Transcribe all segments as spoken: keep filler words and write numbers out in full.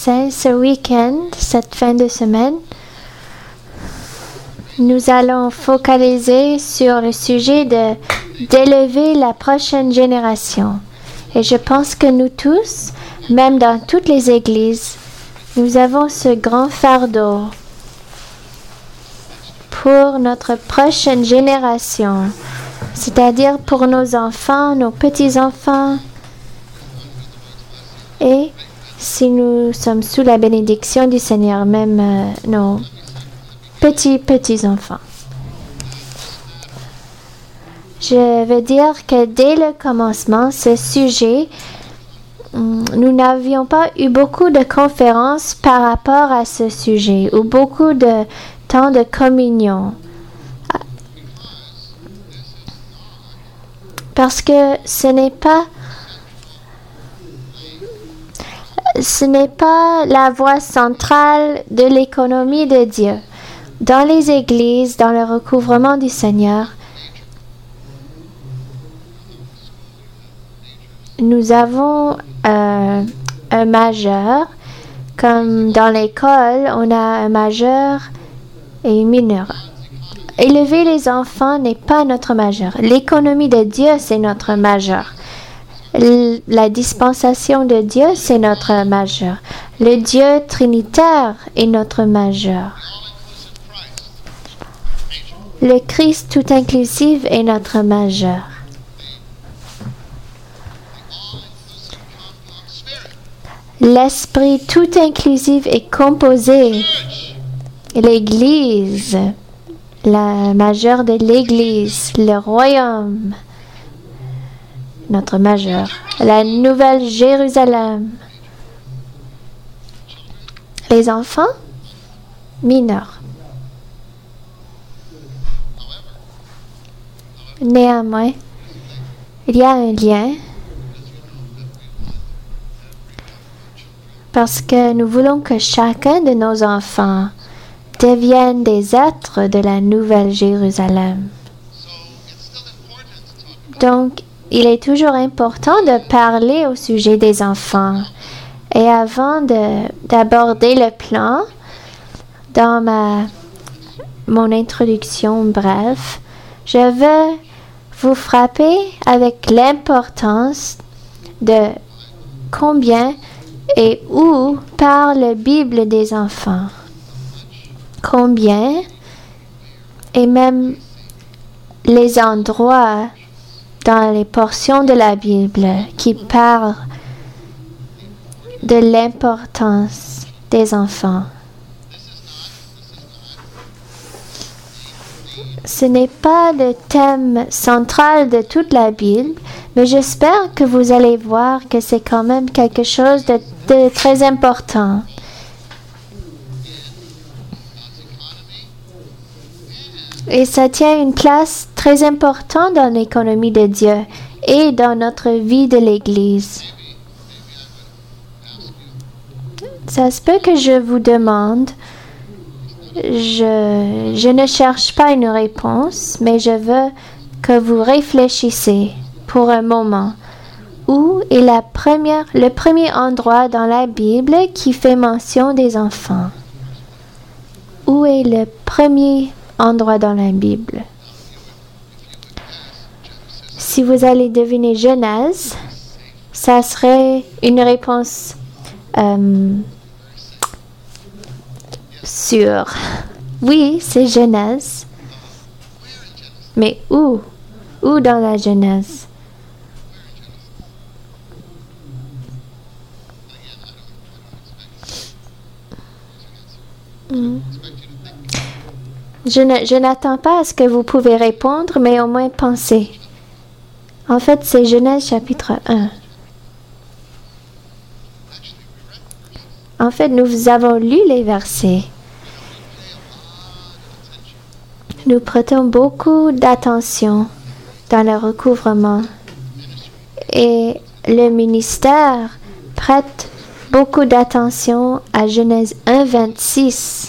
Saints, ce week-end, cette fin de semaine, nous allons focaliser sur le sujet de d'élever la prochaine génération. Et je pense que nous tous, même dans toutes les églises, nous avons ce grand fardeau pour notre prochaine génération, c'est-à-dire pour nos enfants, nos petits-enfants. Et si nous sommes sous la bénédiction du Seigneur, même euh, nos petits, petits-enfants. Je veux dire que dès le commencement, ce sujet, nous n'avions pas eu beaucoup de conférences par rapport à ce sujet ou beaucoup de temps de communion. Parce que ce n'est pas ce n'est pas la voie centrale de l'économie de Dieu. Dans les églises, dans le recouvrement du Seigneur, nous avons euh, un majeur, comme dans l'école, on a un majeur et un mineur. Élever les enfants n'est pas notre majeur. L'économie de Dieu, c'est notre majeur. L- la dispensation de Dieu, c'est notre majeur. Le Dieu trinitaire est notre majeur. Le Christ tout inclusif est notre majeur. L'esprit tout inclusif est composé. L'Église, la majeure de l'Église, le royaume, notre majeur, la nouvelle Jérusalem. Les enfants mineurs. Néanmoins, il y a un lien parce que nous voulons que chacun de nos enfants devienne des êtres de la nouvelle Jérusalem. Donc, il est toujours important de parler au sujet des enfants. Et avant de, d'aborder le plan, dans ma, mon introduction brève, je veux vous frapper avec l'importance de combien et où parle la Bible des enfants. Combien et même les endroits dans les portions de la Bible qui parlent de l'importance des enfants. Ce n'est pas le thème central de toute la Bible, mais j'espère que vous allez voir que c'est quand même quelque chose de, de très important. Et ça tient une place très importante dans l'économie de Dieu et dans notre vie de l'Église. Ça se peut que je vous demande, je, je ne cherche pas une réponse, mais je veux que vous réfléchissez pour un moment. Où est la première, le premier endroit dans la Bible qui fait mention des enfants? Où est le premier endroit dans la Bible? Si vous allez deviner Genèse, ça serait une réponse euh, sûre. Oui, c'est Genèse. Mais où? Où dans la Genèse? Mm. Je, ne, je n'attends pas à ce que vous pouvez répondre, mais au moins pensez. En fait, c'est Genèse chapitre un. En fait, nous avons lu les versets. Nous prêtons beaucoup d'attention dans le recouvrement. Et le ministère prête beaucoup d'attention à Genèse un, vingt-six.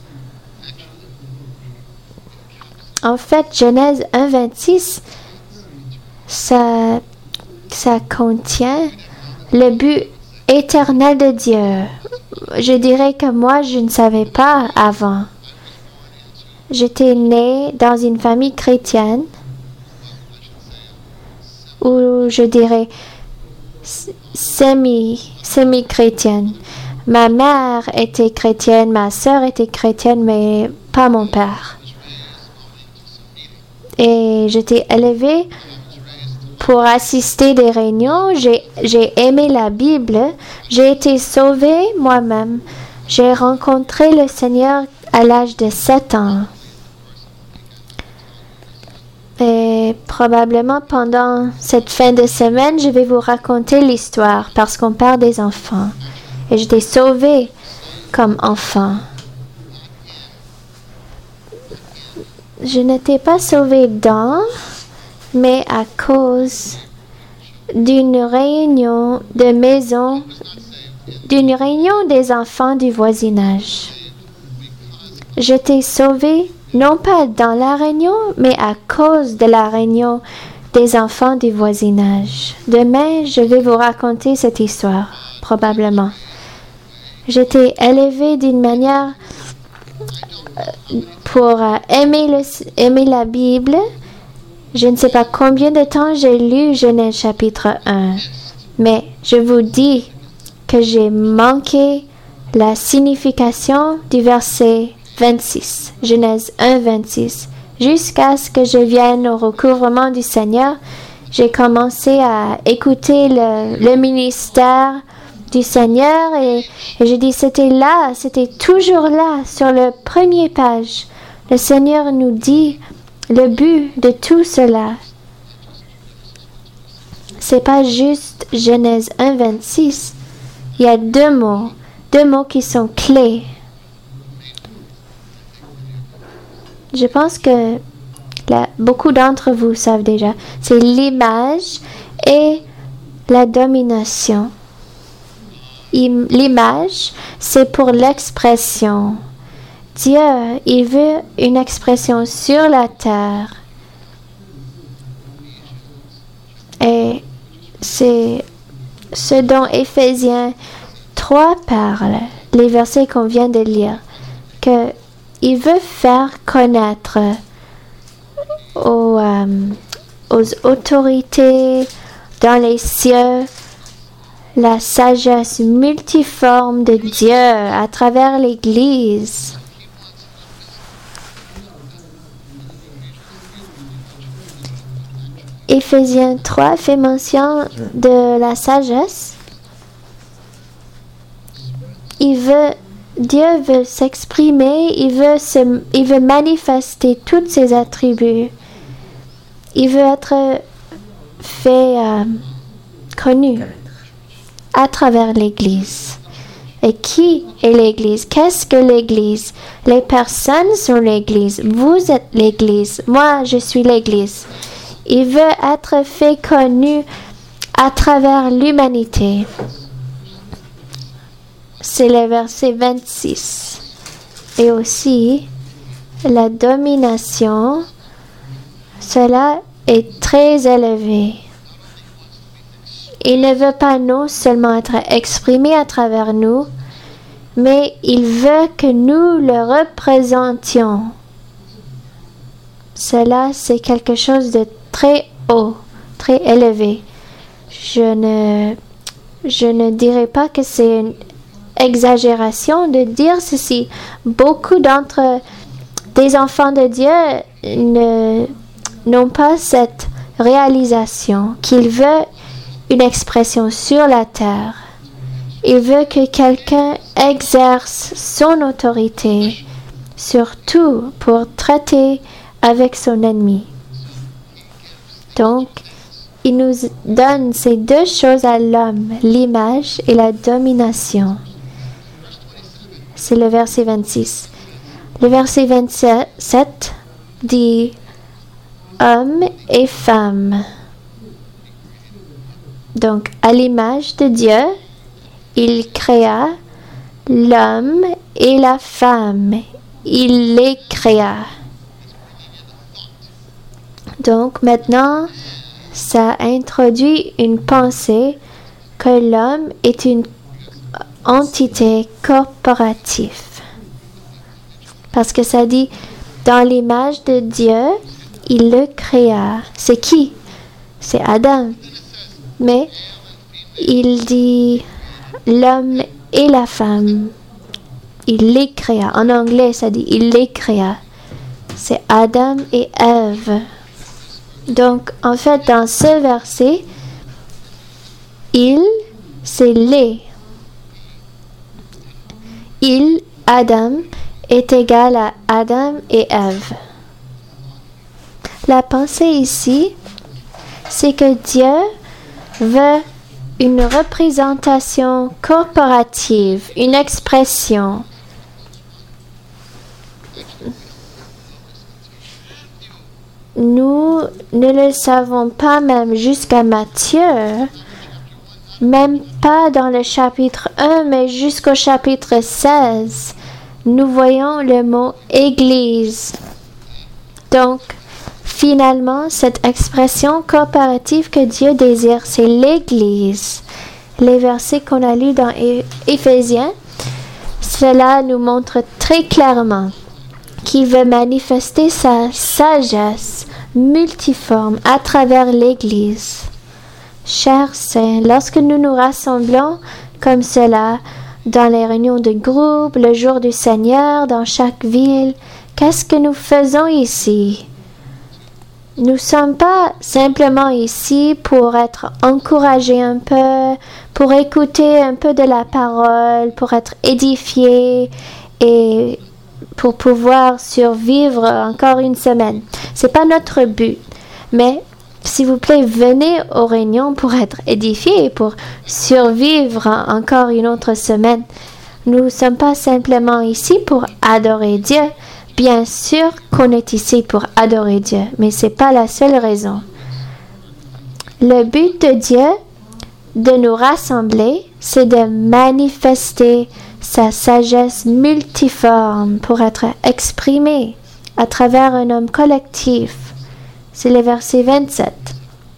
En fait, Genèse un, vingt-six, ça, ça contient le but éternel de Dieu. Je dirais que moi, je ne savais pas avant. J'étais née dans une famille chrétienne, ou je dirais semi, semi-chrétienne. Ma mère était chrétienne, ma sœur était chrétienne, mais pas mon père. Et j'étais élevée pour assister des réunions. J'ai, j'ai aimé la Bible. J'ai été sauvée moi-même. J'ai rencontré le Seigneur à l'âge de sept ans. Et probablement pendant cette fin de semaine, je vais vous raconter l'histoire parce qu'on parle des enfants. Et j'étais sauvée comme enfant. Je n'étais pas sauvée dans, mais à cause d'une réunion de maison, d'une réunion des enfants du voisinage. J'étais sauvée non pas dans la réunion, mais à cause de la réunion des enfants du voisinage. Demain, je vais vous raconter cette histoire, probablement. J'étais élevée d'une manière pour euh, aimer, le, aimer la Bible. Je ne sais pas combien de temps j'ai lu Genèse chapitre un, mais je vous dis que j'ai manqué la signification du verset vingt-six, Genèse un, vingt-six. Jusqu'à ce que je vienne au recouvrement du Seigneur, j'ai commencé à écouter le, le ministère du Seigneur et, et je dis c'était là, c'était toujours là, sur le premier page. Le Seigneur nous dit le but de tout cela. C'est pas juste Genèse un, vingt-six. Il y a deux mots, deux mots qui sont clés. Je pense que là, beaucoup d'entre vous savent déjà. C'est l'image et la domination. L'image, c'est pour l'expression. Dieu, il veut une expression sur la terre. Et c'est ce dont Éphésiens trois parle, les versets qu'on vient de lire, que il veut faire connaître aux, euh, aux autorités dans les cieux la sagesse multiforme de Dieu à travers l'Église. Éphésiens trois fait mention de la sagesse. Il veut, Dieu veut s'exprimer, il veut, se, il veut manifester tous ses attributs. Il veut être fait euh, connu à travers l'Église. Et qui est l'Église? Qu'est-ce que l'Église? Les personnes sont l'Église. Vous êtes l'Église. Moi, je suis l'Église. Il veut être fait connu à travers l'humanité. C'est le verset vingt-six. Et aussi, la domination, cela est très élevé. Il ne veut pas non seulement être exprimé à travers nous, mais il veut que nous le représentions. Cela, c'est quelque chose de très haut, très élevé. Je ne, je ne dirais pas que c'est une exagération de dire ceci. Beaucoup d'entre des enfants de Dieu ne, n'ont pas cette réalisation qu'il veut une expression sur la terre. Il veut que quelqu'un exerce son autorité, surtout pour traiter avec son ennemi. Donc, il nous donne ces deux choses à l'homme, l'image et la domination. C'est le verset vingt-six. Le verset vingt-sept dit « Homme et femme ». Donc, à l'image de Dieu, il créa l'homme et la femme. Il les créa. Donc, maintenant, ça introduit une pensée que l'homme est une entité corporative. Parce que ça dit, dans l'image de Dieu, il le créa. C'est qui? C'est Adam. Mais il dit l'homme et la femme. Il les créa. En anglais, ça dit il les créa. C'est Adam et Ève. Donc, en fait, dans ce verset, il, c'est les. Il, Adam, est égal à Adam et Ève. La pensée ici, c'est que Dieu veut une représentation corporative, une expression. Nous ne le savons pas même jusqu'à Matthieu, même pas dans le chapitre un, mais jusqu'au chapitre seize. Nous voyons le mot « Église ». Donc, finalement, cette expression corporative que Dieu désire, c'est l'Église. Les versets qu'on a lus dans Éphésiens, cela nous montre très clairement qu'il veut manifester sa sagesse multiforme à travers l'Église. Chers saints, lorsque nous nous rassemblons comme cela, dans les réunions de groupe, le jour du Seigneur, dans chaque ville, qu'est-ce que nous faisons ici? Nous ne sommes pas simplement ici pour être encouragés un peu, pour écouter un peu de la parole, pour être édifiés et pour pouvoir survivre encore une semaine. Ce n'est pas notre but, mais s'il vous plaît, venez aux réunions pour être édifiés et pour survivre encore une autre semaine. Nous ne sommes pas simplement ici pour adorer Dieu. Bien sûr qu'on est ici pour adorer Dieu, mais ce n'est pas la seule raison. Le but de Dieu de nous rassembler, c'est de manifester sa sagesse multiforme pour être exprimée à travers un homme collectif. C'est le verset vingt-sept.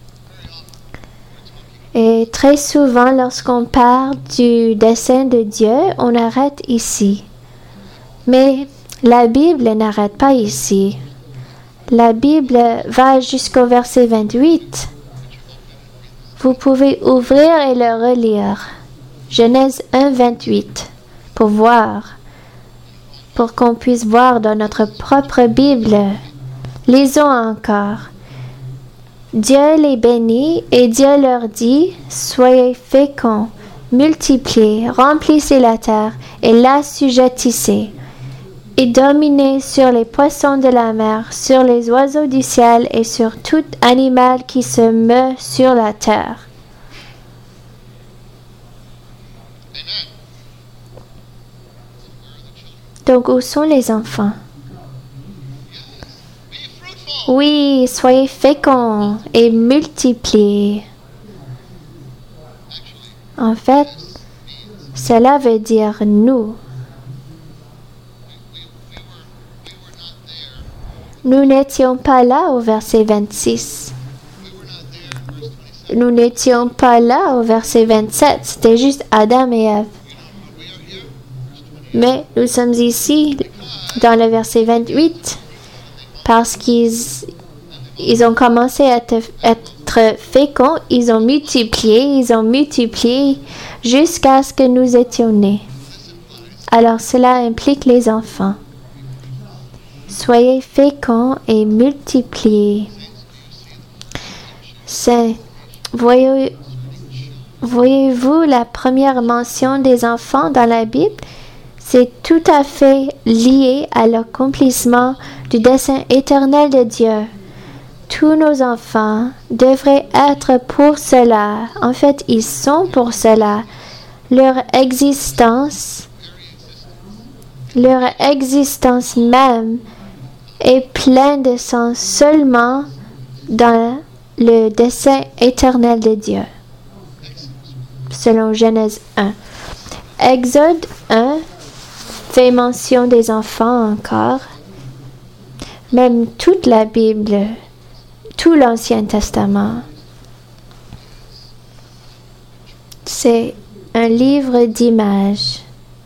Et très souvent, lorsqu'on parle du dessein de Dieu, on arrête ici. Mais la Bible n'arrête pas ici. La Bible va jusqu'au verset vingt-huit. Vous pouvez ouvrir et le relire. Genèse un, vingt-huit, pour voir, pour qu'on puisse voir dans notre propre Bible. Lisons encore. Dieu les bénit et Dieu leur dit, soyez féconds, multipliez, remplissez la terre et l'assujettissez, et dominez sur les poissons de la mer, sur les oiseaux du ciel et sur tout animal qui se meut sur la terre. Donc, où sont les enfants? Oui, soyez féconds et multipliez. En fait, cela veut dire nous. Nous n'étions pas là au verset vingt-six. Nous n'étions pas là au verset vingt-sept. C'était juste Adam et Ève. Mais nous sommes ici dans le verset vingt-huit. Parce qu'ils ils ont commencé à être, être féconds, ils ont multiplié, ils ont multiplié jusqu'à ce que nous étions nés. Alors cela implique les enfants. Soyez féconds et multipliez. C'est, voyez, voyez-vous la première mention des enfants dans la Bible? C'est tout à fait lié à l'accomplissement du dessein éternel de Dieu. Tous nos enfants devraient être pour cela. En fait, ils sont pour cela. Leur existence, leur existence même est pleine de sens seulement dans le dessein éternel de Dieu. Selon Genèse un. Exode un fait mention des enfants encore. Même toute la Bible, tout l'Ancien Testament, c'est un un livre d'images.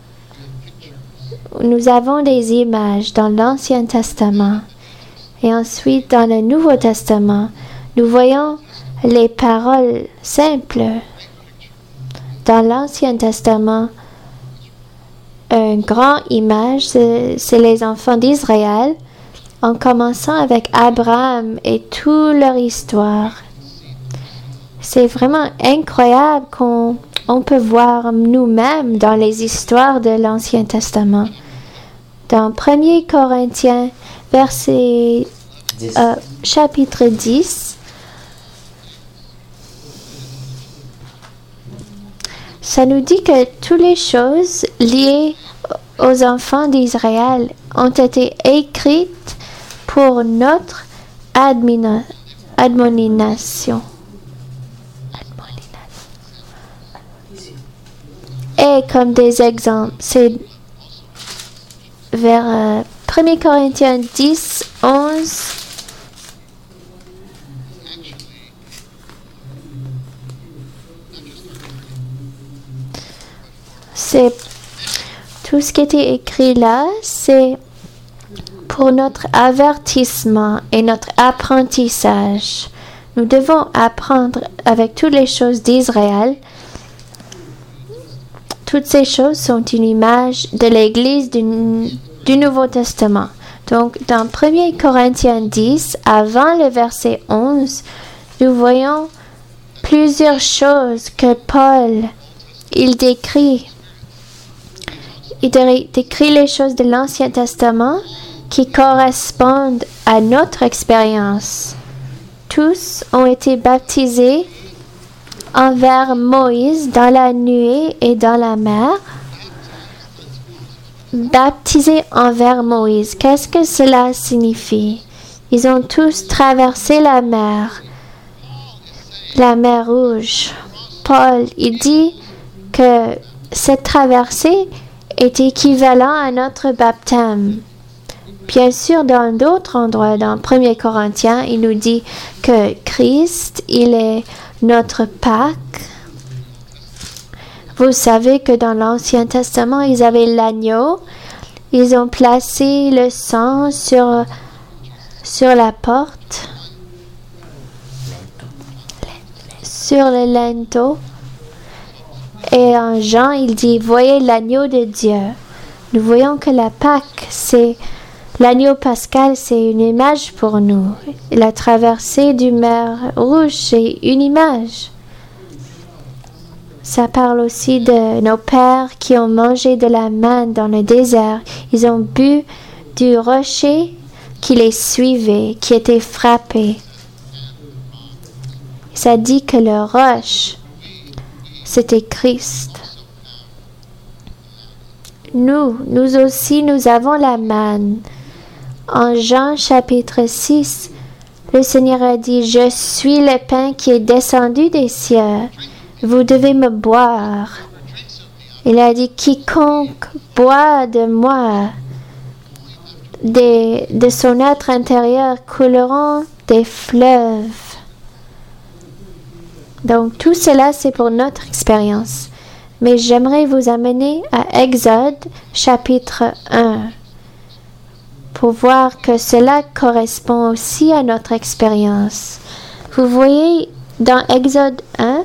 Nous avons des images dans l'Ancien Testament et ensuite dans le Nouveau Testament, nous voyons les paroles simples. Dans l'Ancien Testament, une grande image, c'est les enfants d'Israël, en commençant avec Abraham et toute leur histoire. C'est vraiment incroyable qu'on on peut voir nous-mêmes dans les histoires de l'Ancien Testament. Dans premier Corinthiens, verset euh, chapitre dix, ça nous dit que toutes les choses liées aux enfants d'Israël ont été écrites pour notre admina- admonition. Et comme des exemples, c'est vers euh, premier Corinthiens dix, onze. C'est tout ce qui était écrit là, c'est pour notre avertissement et notre apprentissage. Nous devons apprendre avec toutes les choses d'Israël. Toutes ces choses sont une image de l'Église du, du Nouveau Testament. Donc, dans premier Corinthiens dix, avant le verset onze, nous voyons plusieurs choses que Paul, il décrit. Il décrit les choses de l'Ancien Testament qui correspondent à notre expérience. Tous ont été baptisés envers Moïse dans la nuée et dans la mer. Baptisés envers Moïse, qu'est-ce que cela signifie? Ils ont tous traversé la mer, la mer Rouge. Paul, il dit que cette traversée est équivalent à notre baptême. Bien sûr, dans d'autres endroits, dans premier Corinthiens, il nous dit que Christ, il est notre Pâque. Vous savez que dans l'Ancien Testament, ils avaient l'agneau. Ils ont placé le sang sur, sur la porte, sur le linteau. Et en Jean, il dit, voyez l'agneau de Dieu. Nous voyons que la Pâque, c'est l'agneau pascal, c'est une image pour nous. La traversée du mer Rouge, c'est une image. Ça parle aussi de nos pères qui ont mangé de la manne dans le désert. Ils ont bu du rocher qui les suivait, qui était frappé. Ça dit que le roche, c'était Christ. Nous, nous aussi, nous avons la manne. En Jean chapitre six, le Seigneur a dit, « Je suis le pain qui est descendu des cieux. Vous devez me boire. » Il a dit, « Quiconque boit de moi, des, de son être intérieur couleront des fleuves. » Donc tout cela, c'est pour notre expérience. Mais j'aimerais vous amener à Exode chapitre un pour voir que cela correspond aussi à notre expérience. Vous voyez dans Exode un,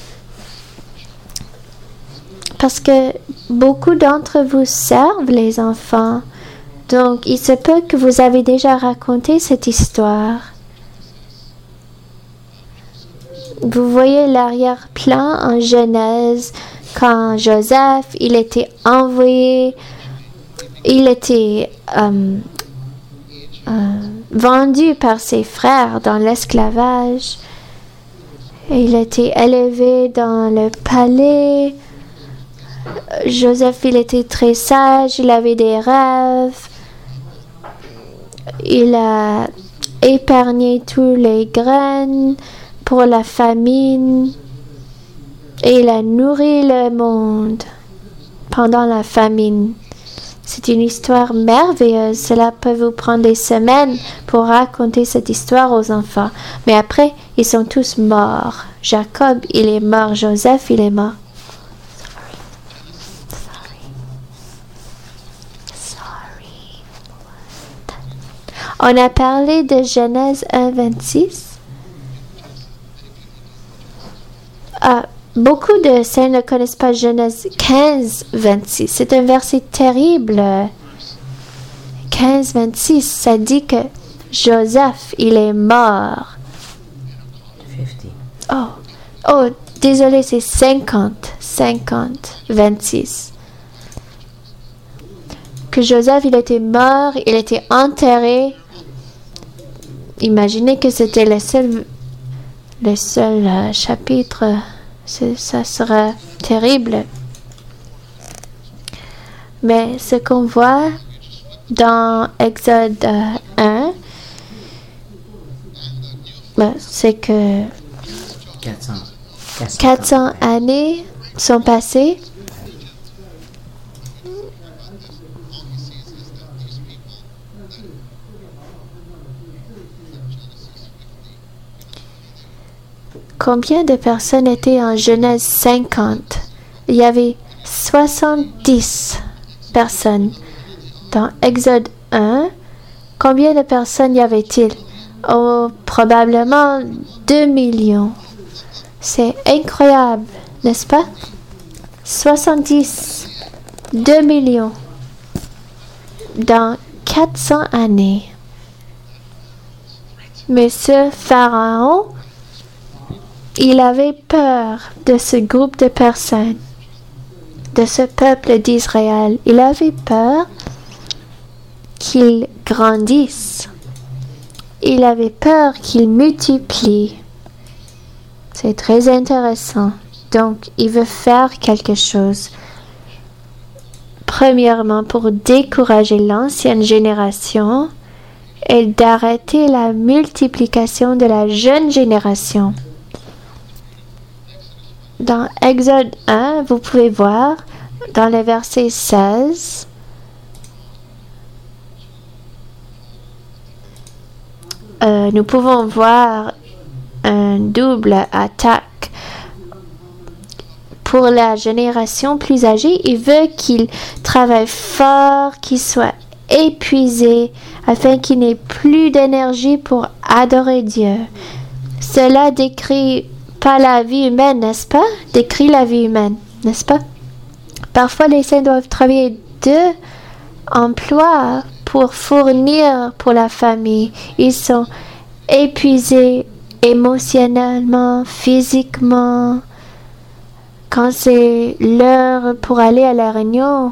parce que beaucoup d'entre vous servent les enfants, donc il se peut que vous avez déjà raconté cette histoire. Vous voyez l'arrière-plan en Genèse, quand Joseph, il était envoyé, il était euh, euh, vendu par ses frères dans l'esclavage. Il était élevé dans le palais. Joseph, il était très sage, il avait des rêves. Il a épargné tous les graines pour la famine. Et il a nourri le monde pendant la famine. C'est une histoire merveilleuse. Cela peut vous prendre des semaines pour raconter cette histoire aux enfants. Mais après, ils sont tous morts. Jacob, il est mort. Joseph, il est mort. On a parlé de Genèse un, vingt-six. Ah, beaucoup de saints ne connaissent pas Genèse quinze, vingt-six. C'est un verset terrible. quinze, vingt-six, ça dit que Joseph, il est mort. Oh, oh, désolé, c'est cinquante, cinquante, vingt-six. Que Joseph, il était mort, il était enterré. Imaginez que c'était le seul, le seul euh, chapitre. Ça sera terrible. Mais ce qu'on voit dans Exode euh, un, ben, c'est que quatre cents années sont passées. Combien de personnes étaient en Genèse cinquante? Il y avait soixante-dix personnes. Dans Exode un, combien de personnes y avait-il? Oh, probablement deux millions. C'est incroyable, n'est-ce pas? soixante-dix, deux millions dans quatre cents années. Mais ce pharaon, il avait peur de ce groupe de personnes, de ce peuple d'Israël. Il avait peur qu'ils grandissent. Il avait peur qu'ils multiplient. C'est très intéressant. Donc, il veut faire quelque chose. Premièrement, pour décourager l'ancienne génération et d'arrêter la multiplication de la jeune génération. Dans Exode un, vous pouvez voir, dans le verset seize, euh, nous pouvons voir un double attaque. Pour la génération plus âgée, il veut qu'ils travaillent fort, qu'ils soient épuisés, afin qu'ils n'aient plus d'énergie pour adorer Dieu. Cela décrit pas la vie humaine, n'est-ce pas? Décrit la vie humaine, n'est-ce pas? Parfois, les saints doivent travailler deux emplois pour fournir pour la famille. Ils sont épuisés émotionnellement, physiquement. Quand c'est l'heure pour aller à la réunion,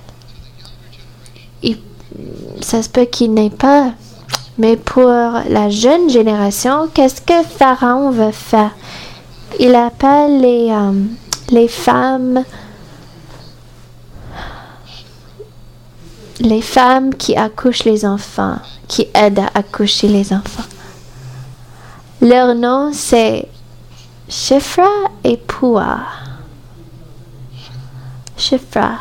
il, ça se peut qu'il n'ait pas. Mais pour la jeune génération, qu'est-ce que Pharaon veut faire? Il appelle les, euh, les femmes, les femmes qui accouchent les enfants, qui aident à accoucher les enfants. Leur nom, c'est Shifra et Pua. Shifra.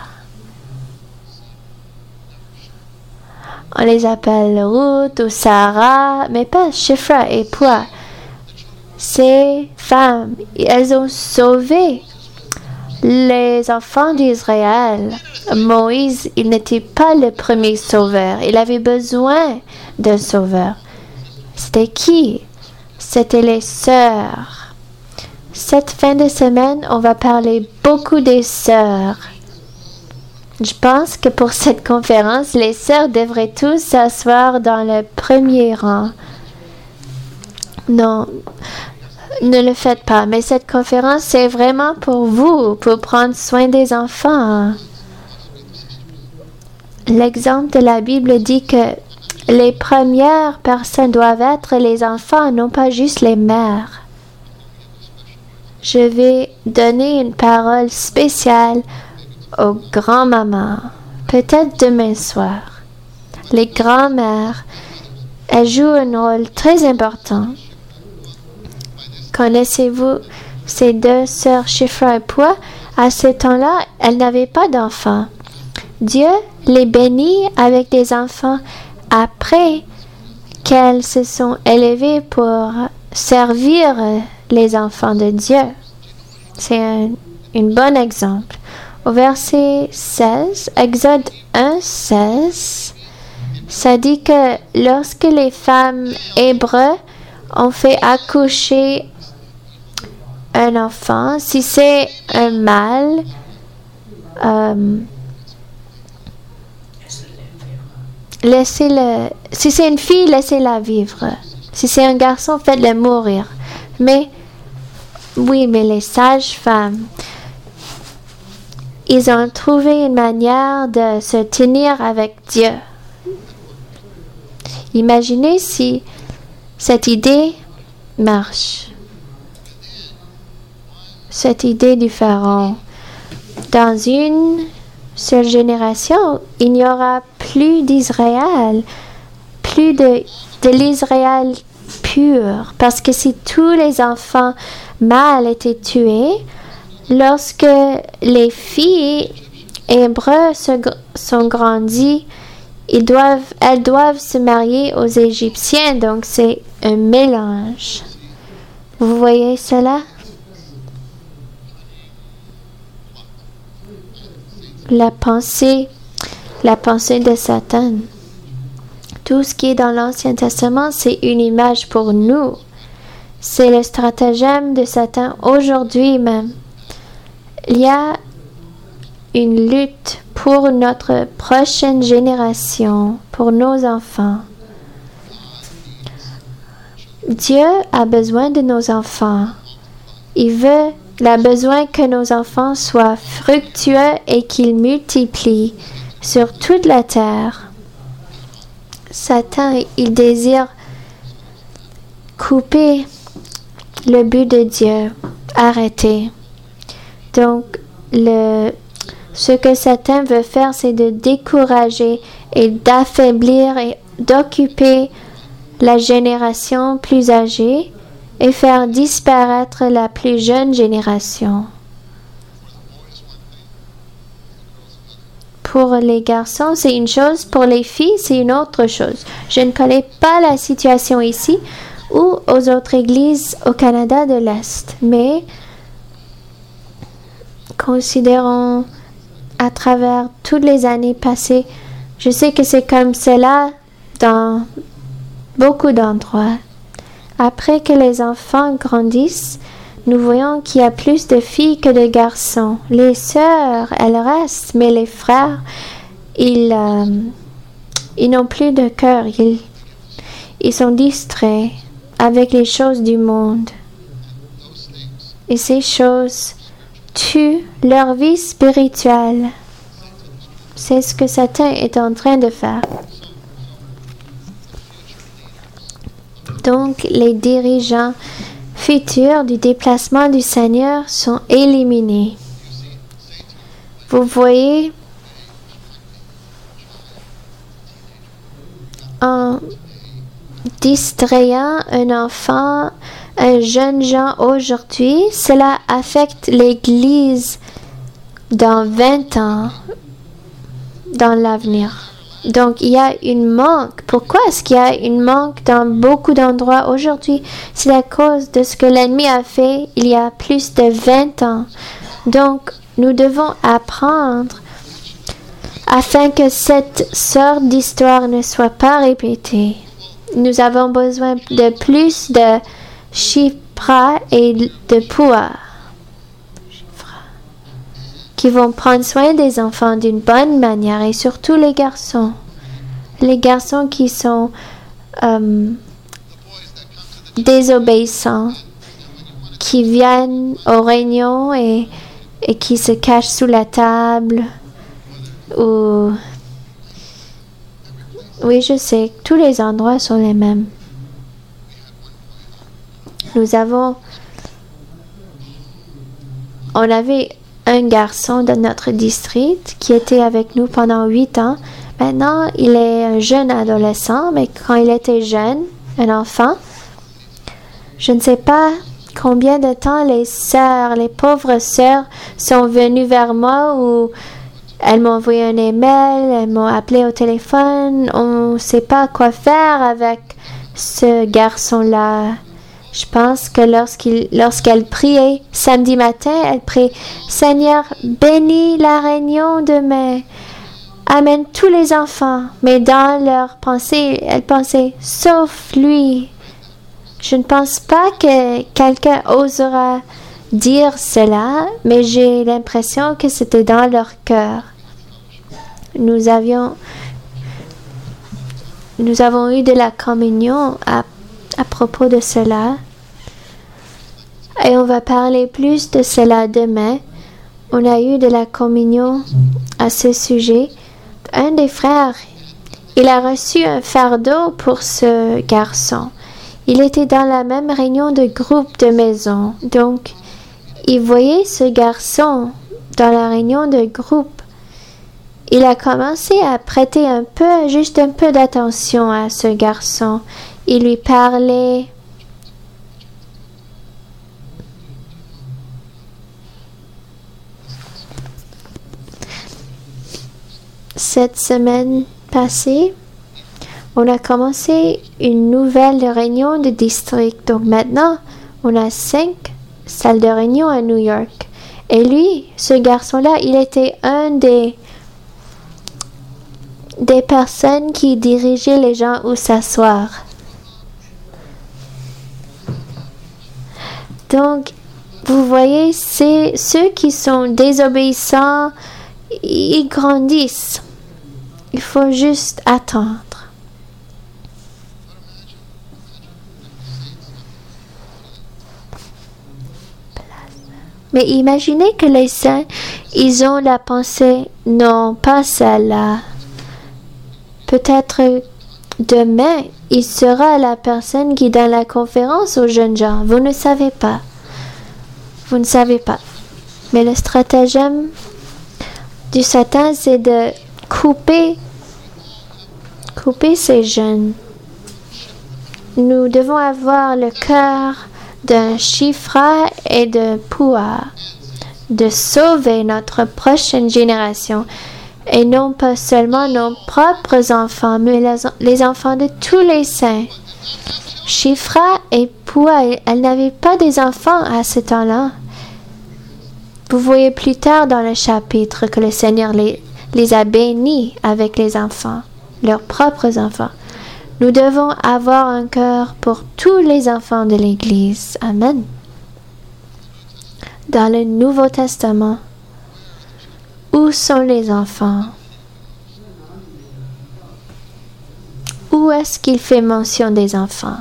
On les appelle Ruth ou Sarah, mais pas Shifra et Pua. Ces femmes, elles ont sauvé les enfants d'Israël. Moïse, il n'était pas le premier sauveur. Il avait besoin d'un sauveur. C'était qui? C'était les sœurs. Cette fin de semaine, on va parler beaucoup des sœurs. Je pense que pour cette conférence, les sœurs devraient tous s'asseoir dans le premier rang. Non, ne le faites pas. Mais cette conférence, c'est vraiment pour vous, pour prendre soin des enfants. L'exemple de la Bible dit que les premières personnes doivent être les enfants, non pas juste les mères. Je vais donner une parole spéciale aux grands-mamans, peut-être demain soir. Les grands-mères, elles jouent un rôle très important. Connaissez-vous ces deux sœurs Shifra et Pua? À ce temps-là, elles n'avaient pas d'enfants. Dieu les bénit avec des enfants après qu'elles se sont élevées pour servir les enfants de Dieu. C'est un, un bon exemple. Au verset seize, Exode un, seize, Ça dit que lorsque les femmes hébreux ont fait accoucher un enfant, si c'est un mâle, euh, laissez-le. Si c'est une fille, laissez-la vivre. Si c'est un garçon, faites-le mourir. Mais, oui, mais les sages-femmes, ils ont trouvé une manière de se tenir avec Dieu. Imaginez si cette idée marche. Cette idée du pharaon. Dans une seule génération, il n'y aura plus d'Israël, plus de, de l'Israël pur. Parce que si tous les enfants mâles étaient tués, lorsque les filles hébreux se, sont grandies, ils doivent, elles doivent se marier aux Égyptiens. Donc c'est un mélange. Vous voyez cela? La pensée, la pensée de Satan. Tout ce qui est dans l'Ancien Testament, c'est une image pour nous. C'est le stratagème de Satan aujourd'hui même. Il y a une lutte pour notre prochaine génération, pour nos enfants. Dieu a besoin de nos enfants. Il veut Il a besoin que nos enfants soient fructueux et qu'ils multiplient sur toute la terre. Satan, il désire couper le but de Dieu, arrêter. Donc, le, ce que Satan veut faire, c'est de décourager et d'affaiblir et d'occuper la génération plus âgée et faire disparaître la plus jeune génération. Pour les garçons, c'est une chose. Pour les filles, c'est une autre chose. Je ne connais pas la situation ici ou aux autres églises au Canada de l'Est. Mais considérons à travers toutes les années passées, je sais que c'est comme cela dans beaucoup d'endroits. Après que les enfants grandissent, nous voyons qu'il y a plus de filles que de garçons. Les sœurs, elles restent, mais les frères, ils, euh, ils n'ont plus de cœur. Ils, ils sont distraits avec les choses du monde. Et ces choses tuent leur vie spirituelle. C'est ce que Satan est en train de faire. Donc, les dirigeants futurs du déplacement du Seigneur sont éliminés. Vous voyez, en distrayant un enfant, un jeune gens aujourd'hui, cela affecte l'Église dans vingt ans, dans l'avenir. Donc, il y a une manque. Pourquoi est-ce qu'il y a une manque dans beaucoup d'endroits aujourd'hui? C'est à cause de ce que l'ennemi a fait il y a plus de vingt ans. Donc, nous devons apprendre afin que cette sorte d'histoire ne soit pas répétée. Nous avons besoin de plus de chiffres et de pouvoir qui vont prendre soin des enfants d'une bonne manière, et surtout les garçons. Les garçons qui sont euh, désobéissants, qui viennent aux réunions et, et qui se cachent sous la table. Ou... Oui, je sais, tous les endroits sont les mêmes. Nous avons... On avait un garçon de notre district qui était avec nous pendant huit ans. Maintenant, il est un jeune adolescent, mais quand il était jeune, un enfant, je ne sais pas combien de temps les sœurs, les pauvres sœurs, sont venues vers moi ou elles m'ont envoyé un email, elles m'ont appelé au téléphone. On ne sait pas quoi faire avec ce garçon-là. Je pense que lorsqu'il, lorsqu'elle priait samedi matin, elle priait « Seigneur, bénis la réunion demain. amène tous les enfants. Mais dans leur pensée, elles pensaient, sauf lui. Je ne pense pas que quelqu'un osera dire cela, mais j'ai l'impression que c'était dans leur cœur. Nous avions, nous avons eu de la communion à, à propos de cela. Et on va parler plus de cela demain. On a eu de la communion à ce sujet. Un des frères, il a reçu un fardeau pour ce garçon. Il était dans la même réunion de groupe de maison. Donc, il voyait ce garçon dans la réunion de groupe. Il a commencé à prêter un peu, juste un peu d'attention à ce garçon. Il lui parlait. Cette semaine passée, on a commencé une nouvelle réunion de district. Donc maintenant, on a cinq salles de réunion à New York. Et lui, ce garçon-là, il était un des, des personnes qui dirigeaient les gens où s'asseoir. Donc, vous voyez, c'est ceux qui sont désobéissants, ils grandissent. Il faut juste attendre. Mais imaginez que les saints, ils ont la pensée, non, pas celle-là. Peut-être demain, il sera la personne qui donne la conférence aux jeunes gens. Vous ne savez pas. Vous ne savez pas. Mais le stratagème du Satan, c'est de couper, couper ces jeunes. Nous devons avoir le cœur d'un Shifra et de Pua, de sauver notre prochaine génération, et non pas seulement nos propres enfants, mais les, les enfants de tous les saints. Shifra et Pua, elles n'avaient pas des enfants à ce temps-là. Vous voyez plus tard dans le chapitre que le Seigneur les, les a bénis avec les enfants, leurs propres enfants. Nous devons avoir un cœur pour tous les enfants de l'Église. Amen. Dans le Nouveau Testament, où sont les enfants? Où est-ce qu'il fait mention des enfants?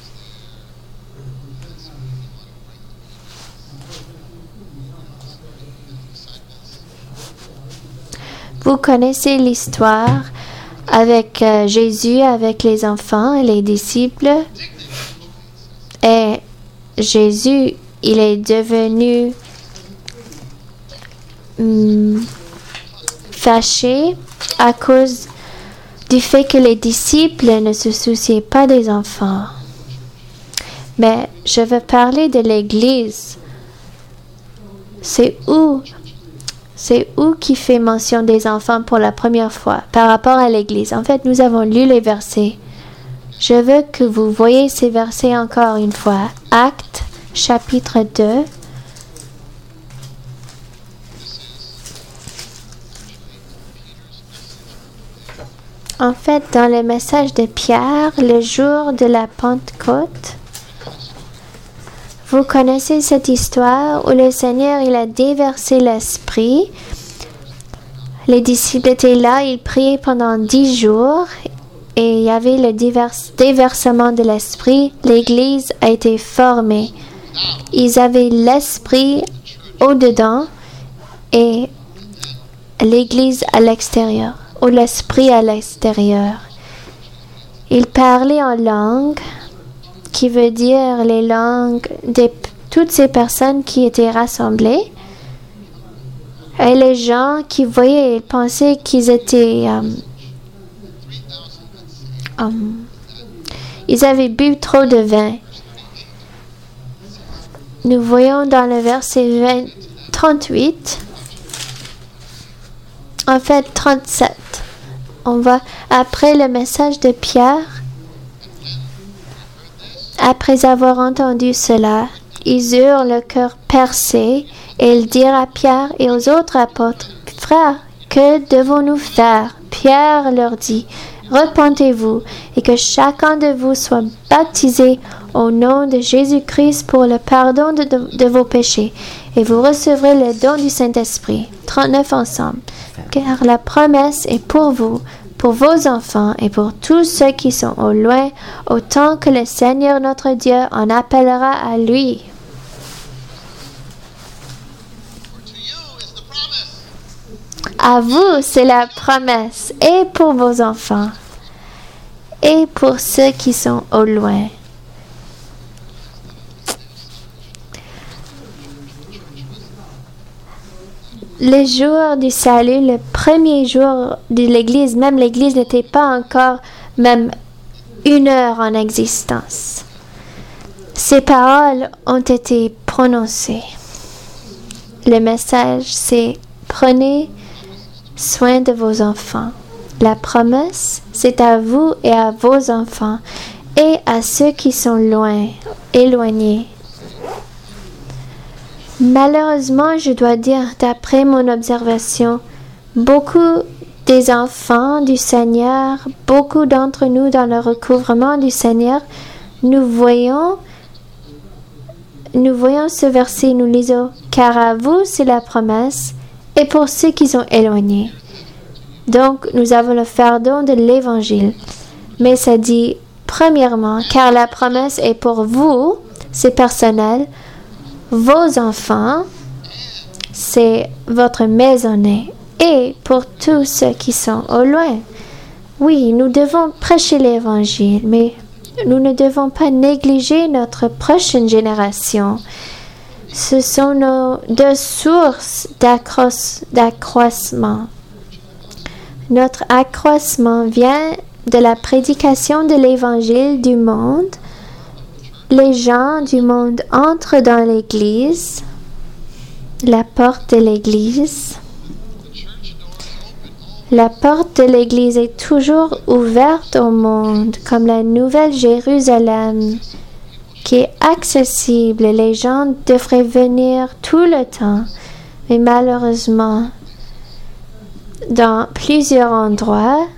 Vous connaissez l'histoire avec euh, Jésus, avec les enfants et les disciples. Et Jésus, il est devenu hum, fâché à cause du fait que les disciples ne se souciaient pas des enfants. Mais je veux parler de l'Église. C'est où C'est où qui fait mention des enfants pour la première fois par rapport à l'Église. En fait, nous avons lu les versets. Je veux que vous voyez ces versets encore une fois. Actes, chapitre deux. En fait, dans le message de Pierre, le jour de la Pentecôte, vous connaissez cette histoire où le Seigneur, il a déversé l'Esprit. Les disciples étaient là, ils priaient pendant dix jours et il y avait le divers, déversement de l'Esprit. L'Église a été formée. Ils avaient l'Esprit au-dedans et l'Église à l'extérieur, ou l'Esprit à l'extérieur. Ils parlaient en langue, qui veut dire les langues de toutes ces personnes qui étaient rassemblées. Et les gens qui voyaient, ils pensaient qu'ils étaient... Um, um, ils avaient bu trop de vin. Nous voyons dans le verset vingt, trente-huit, en fait trente-sept, on va, après le message de Pierre, après avoir entendu cela, ils eurent le cœur percé et ils dirent à Pierre et aux autres apôtres, « Frères, que devons-nous faire ?» Pierre leur dit, « Repentez-vous et que chacun de vous soit baptisé au nom de Jésus-Christ pour le pardon de, de, de vos péchés, et vous recevrez le don du Saint-Esprit. » trente-neuf ensemble. Car la promesse est pour vous, pour vos enfants et pour tous ceux qui sont au loin, autant que le Seigneur notre Dieu en appellera à lui. À vous, c'est la promesse, et pour vos enfants, et pour ceux qui sont au loin. Le jour du salut, le premier jour de l'Église, même l'Église n'était pas encore même une heure en existence. Ces paroles ont été prononcées. Le message, c'est « Prenez soin de vos enfants ». La promesse, c'est à vous et à vos enfants et à ceux qui sont loin, éloignés. Malheureusement, je dois dire, d'après mon observation, beaucoup des enfants du Seigneur, beaucoup d'entre nous dans le recouvrement du Seigneur, nous voyons, nous voyons ce verset, nous lisons, « Car à vous, c'est la promesse, et pour ceux qui sont éloignés. » Donc, nous avons le fardeau de l'Évangile. Mais ça dit, premièrement, « Car la promesse est pour vous, c'est personnel, vos enfants, c'est votre maisonnée, et pour tous ceux qui sont au loin. » Oui, nous devons prêcher l'Évangile, mais nous ne devons pas négliger notre prochaine génération. Ce sont nos deux sources d'accroissement. Notre accroissement vient de la prédication de l'Évangile du monde. Les gens du monde entrent dans l'Église, la porte de l'Église. La porte de l'Église est toujours ouverte au monde, comme la Nouvelle Jérusalem, qui est accessible. Les gens devraient venir tout le temps, mais malheureusement, dans plusieurs endroits,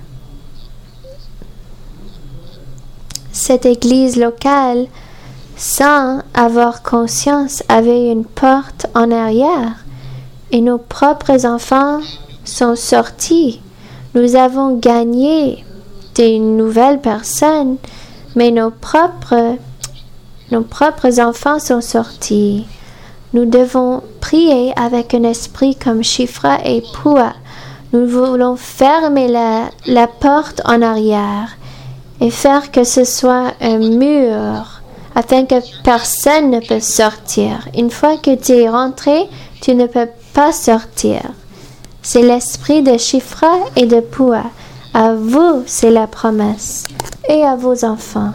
cette Église locale, sans avoir conscience, avait une porte en arrière et nos propres enfants sont sortis. Nous avons gagné des nouvelles personnes, mais nos propres, nos propres enfants sont sortis. Nous devons prier avec un esprit comme Shifra et Pua. Nous voulons fermer la, la porte en arrière et faire que ce soit un mur afin que personne ne peut sortir. Une fois que tu es rentré, tu ne peux pas sortir. C'est l'esprit de Shifra et de Pua. À vous, c'est la promesse, et à vos enfants.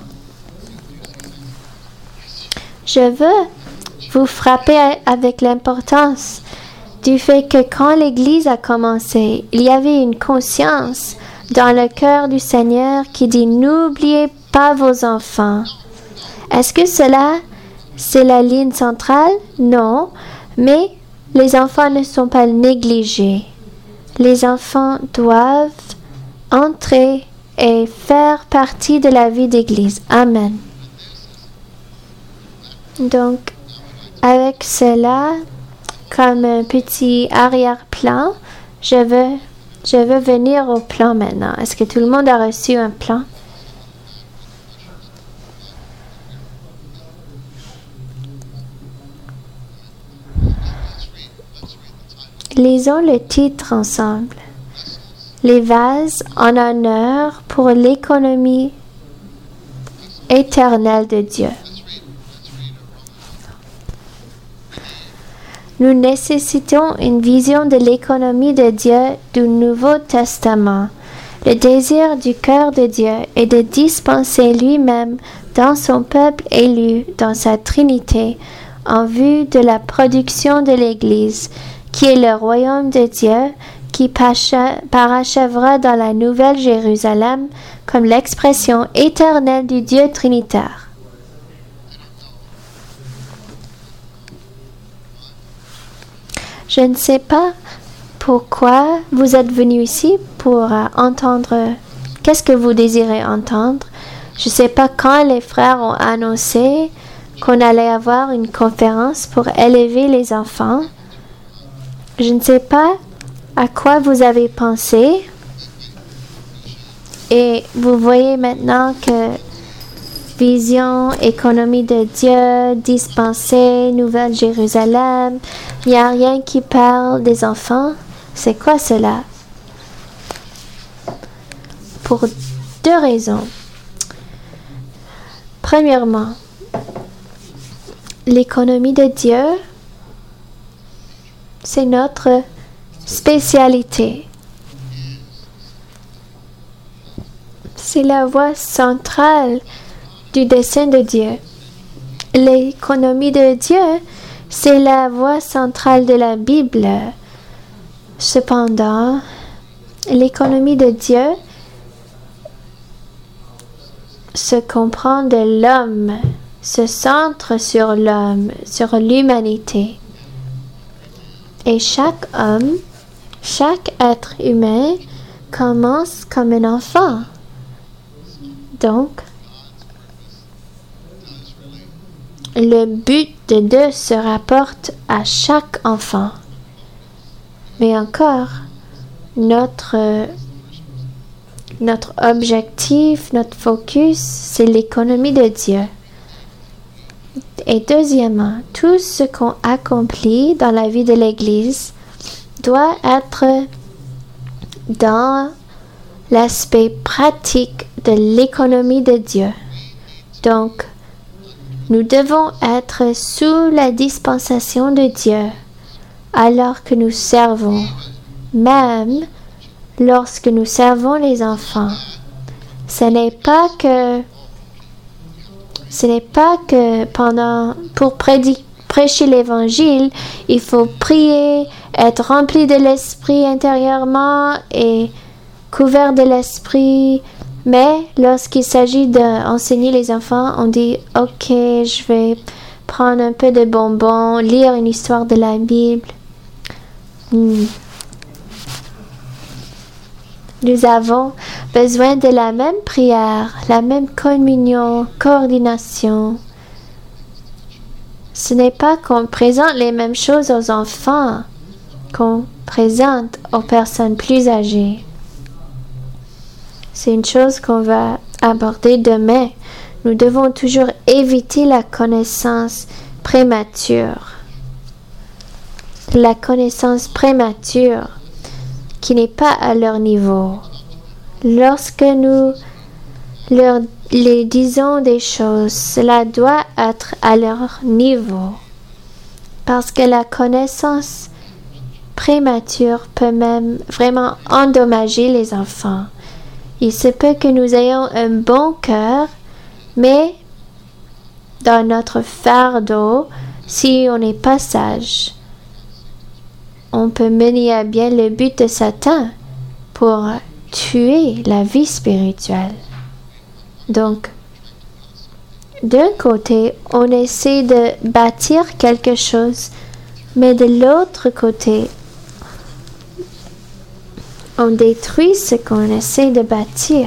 Je veux vous frapper avec l'importance du fait que quand l'Église a commencé, il y avait une conscience dans le cœur du Seigneur qui dit « N'oubliez pas vos enfants ». Est-ce que cela, c'est la ligne centrale? Non, mais les enfants ne sont pas négligés. Les enfants doivent entrer et faire partie de la vie d'Église. Amen. Donc, avec cela, comme un petit arrière-plan, je veux, je veux venir au plan maintenant. Est-ce que tout le monde a reçu un plan? Lisons le titre ensemble. Les vases en honneur pour l'économie éternelle de Dieu. Nous nécessitons une vision de l'économie de Dieu du Nouveau Testament. Le désir du cœur de Dieu est de dispenser lui-même dans son peuple élu, dans sa Trinité, en vue de la production de l'Église, qui est le royaume de Dieu, qui parachèvera dans la Nouvelle Jérusalem comme l'expression éternelle du Dieu trinitaire. Je ne sais pas pourquoi vous êtes venu ici pour euh, entendre. Qu'est-ce que vous désirez entendre? Je ne sais pas quand les frères ont annoncé qu'on allait avoir une conférence pour élever les enfants. Je ne sais pas à quoi vous avez pensé. Et vous voyez maintenant que vision, économie de Dieu, dispensée, Nouvelle Jérusalem, il n'y a rien qui parle des enfants. C'est quoi cela? Pour deux raisons. Premièrement, l'économie de Dieu, c'est notre spécialité. C'est la voie centrale du dessein de Dieu. L'économie de Dieu, c'est la voie centrale de la Bible. Cependant, l'économie de Dieu se comprend de l'homme, se centre sur l'homme, sur l'humanité. Et chaque homme, chaque être humain commence comme un enfant. Donc, le but de Dieu se rapporte à chaque enfant. Mais encore, notre, notre objectif, notre focus, c'est l'économie de Dieu. Et deuxièmement, tout ce qu'on accomplit dans la vie de l'Église doit être dans l'aspect pratique de l'économie de Dieu. Donc, nous devons être sous la dispensation de Dieu alors que nous servons, même lorsque nous servons les enfants. Ce n'est pas que ce n'est pas que pendant pour prédi- prêcher l'évangile, il faut prier, être rempli de l'esprit intérieurement et couvert de l'esprit. Mais lorsqu'il s'agit d'enseigner les enfants, on dit « Ok, je vais prendre un peu de bonbons, lire une histoire de la Bible. Hmm. » Nous avons besoin de la même prière, la même communion, coordination. Ce n'est pas qu'on présente les mêmes choses aux enfants qu'on présente aux personnes plus âgées. C'est une chose qu'on va aborder demain. Nous devons toujours éviter la connaissance prémature. La connaissance prémature qui n'est pas à leur niveau. Lorsque nous leur les disons des choses, cela doit être à leur niveau. Parce que la connaissance prémature peut même vraiment endommager les enfants. Il se peut que nous ayons un bon cœur, mais dans notre fardeau, si on n'est pas sage, on peut mener à bien le but de Satan pour tuer la vie spirituelle. Donc, d'un côté, on essaie de bâtir quelque chose, mais de l'autre côté, on détruit ce qu'on essaie de bâtir.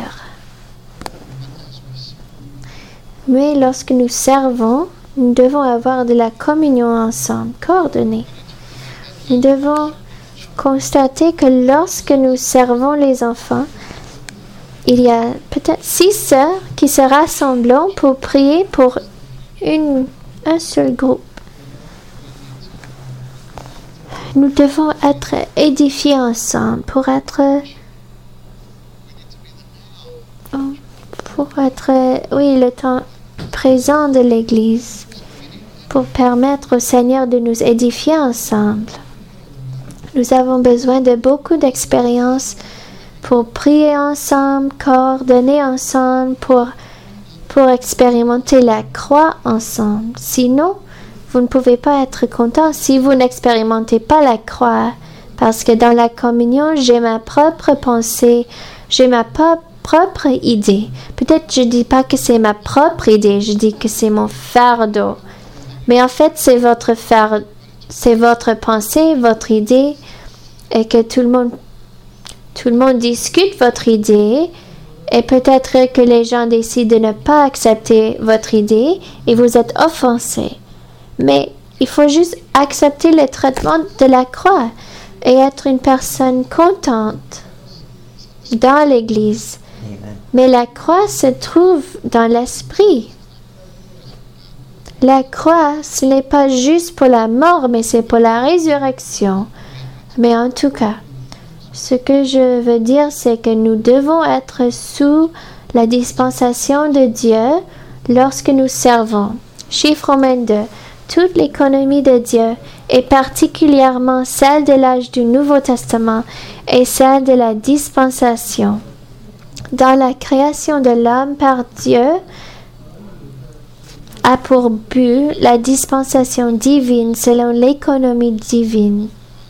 Mais lorsque nous servons, nous devons avoir de la communion ensemble, coordonnée. Nous devons constater que lorsque nous servons les enfants, il y a peut-être six sœurs qui se rassemblent pour prier pour une, un seul groupe. Nous devons être édifiés ensemble pour être, pour être, oui, le temps présent de l'Église, pour permettre au Seigneur de nous édifier ensemble. Nous avons besoin de beaucoup d'expérience pour prier ensemble, coordonner ensemble, pour, pour expérimenter la croix ensemble. Sinon, vous ne pouvez pas être content si vous n'expérimentez pas la croix. Parce que dans la communion, j'ai ma propre pensée, j'ai ma po- propre idée. Peut-être je ne dis pas que c'est ma propre idée, je dis que c'est mon fardeau. Mais en fait, c'est votre fardeau, c'est votre pensée, votre idée. et que tout le monde, tout le monde discute votre idée, et peut-être que les gens décident de ne pas accepter votre idée et vous êtes offensé. Mais il faut juste accepter le traitement de la croix et être une personne contente dans l'Église. Amen. Mais la croix se trouve dans l'esprit. La croix, ce n'est pas juste pour la mort, mais c'est pour la résurrection. Mais en tout cas, ce que je veux dire, c'est que nous devons être sous la dispensation de Dieu lorsque nous servons. Chiffre Romains deux. Toute l'économie de Dieu, et particulièrement celle de l'âge du Nouveau Testament, et celle de la dispensation. Dans la création de l'homme par Dieu, a pour but la dispensation divine selon l'économie divine.